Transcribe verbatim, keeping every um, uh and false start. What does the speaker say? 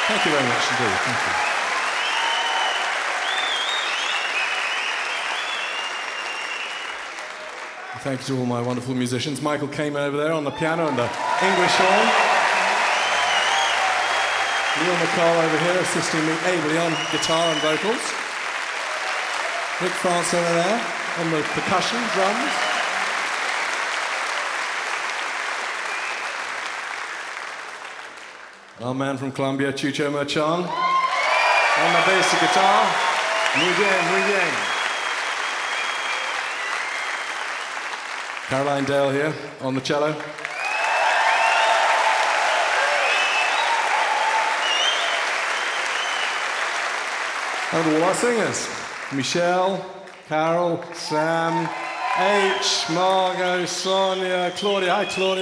Thank you very much indeed. Thank you. Thank you to all my wonderful musicians. Michael Kamen over there on the piano and the English horn. Neil McCall over here assisting me ably on guitar and vocals. Rick France over there on the percussion, drums. Our man from Colombia, Chucho Merchan, on the bass and guitar. Muy bien, muy bien. Caroline Dale here on the cello. And all our singers. Michelle, Carol, Sam, H, Margot, Sonia, Claudia. Hi, Claudia.